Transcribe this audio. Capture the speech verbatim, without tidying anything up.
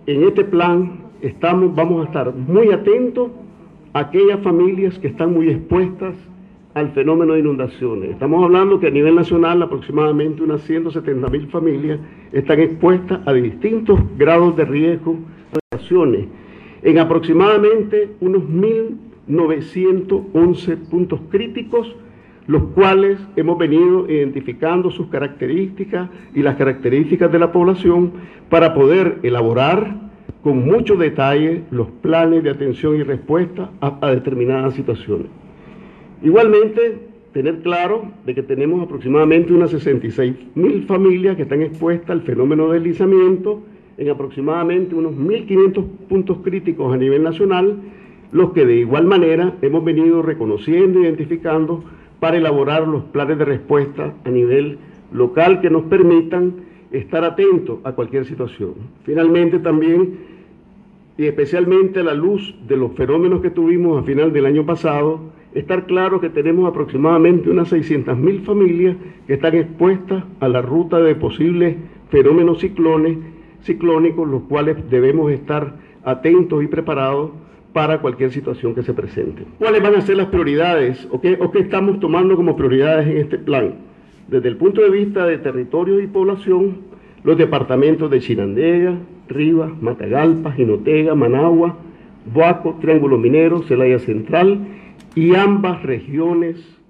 en este plan estamos, vamos a estar muy atentos a aquellas familias que están muy expuestas al fenómeno de inundaciones. Estamos hablando que a nivel nacional aproximadamente unas ciento setenta mil familias están expuestas a distintos grados de riesgo de inundaciones, en aproximadamente unos mil novecientos once puntos críticos, los cuales hemos venido identificando sus características y las características de la población para poder elaborar con mucho detalle los planes de atención y respuesta a, a determinadas situaciones. Igualmente, tener claro de que tenemos aproximadamente unas sesenta y seis mil familias que están expuestas al fenómeno de deslizamiento, en aproximadamente unos mil quinientos puntos críticos a nivel nacional, los que de igual manera hemos venido reconociendo e identificando para elaborar los planes de respuesta a nivel local que nos permitan estar atentos a cualquier situación. Finalmente también, y especialmente a la luz de los fenómenos que tuvimos a final del año pasado, estar claro que tenemos aproximadamente unas seiscientas mil familias que están expuestas a la ruta de posibles fenómenos ciclones, ciclónicos, los cuales debemos estar atentos y preparados para cualquier situación que se presente. ¿Cuáles van a ser las prioridades o qué, o qué estamos tomando como prioridades en este plan? Desde el punto de vista de territorio y población, los departamentos de Chinandega, Rivas, Matagalpa, Jinotega, Managua, Boaco, Triángulo Minero, Celaya Central y ambas regiones